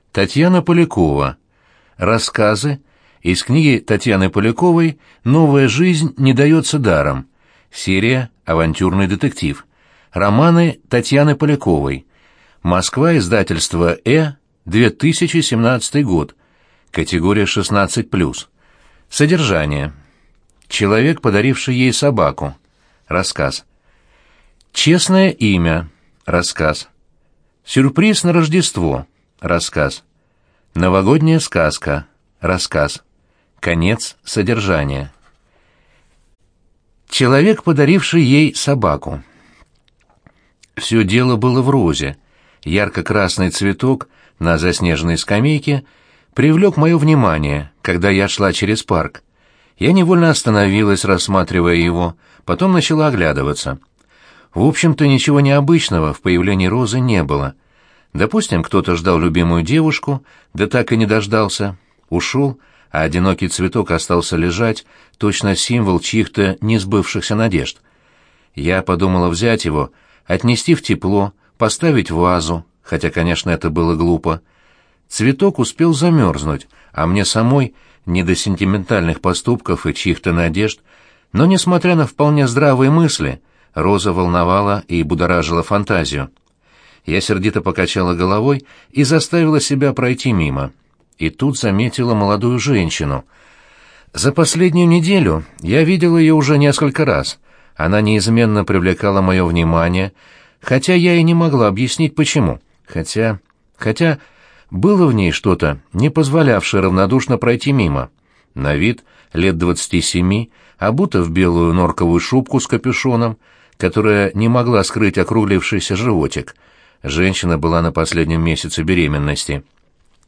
Татьяна Полякова. Рассказы из книги Татьяны Поляковой «Новая жизнь не дается даром». Серия «Авантюрный детектив». Романы Татьяны Поляковой. Москва, издательство 2017 год. Категория 16+. Содержание. Человек, подаривший ей собаку. Рассказ. Честное имя. Рассказ. Сюрприз на Рождество. Рассказ. Новогодняя сказка. Рассказ. Конец содержания. Человек, подаривший ей собаку. Все дело было в розе. Ярко-красный цветок на заснеженной скамейке привлек мое внимание, когда я шла через парк. Я невольно остановилась, рассматривая его, потом начала оглядываться. В общем-то, ничего необычного в появлении розы не было. Допустим, кто-то ждал любимую девушку, да так и не дождался, ушел, а одинокий цветок остался лежать, точно символ чьих-то несбывшихся надежд. Я подумала взять его, отнести в тепло, поставить в вазу, хотя, конечно, это было глупо. Цветок успел замерзнуть, а мне самой не до сентиментальных поступков и чьих-то надежд, но, несмотря на вполне здравые мысли, роза волновала и будоражила фантазию. Я сердито покачала головой и заставила себя пройти мимо. И тут заметила молодую женщину. За последнюю неделю я видела ее уже несколько раз. Она неизменно привлекала мое внимание, хотя я и не могла объяснить, почему. Хотя было в ней что-то, не позволявшее равнодушно пройти мимо. На вид лет 27, обута в белую норковую шубку с капюшоном, которая не могла скрыть округлившийся животик. Женщина была на последнем месяце беременности.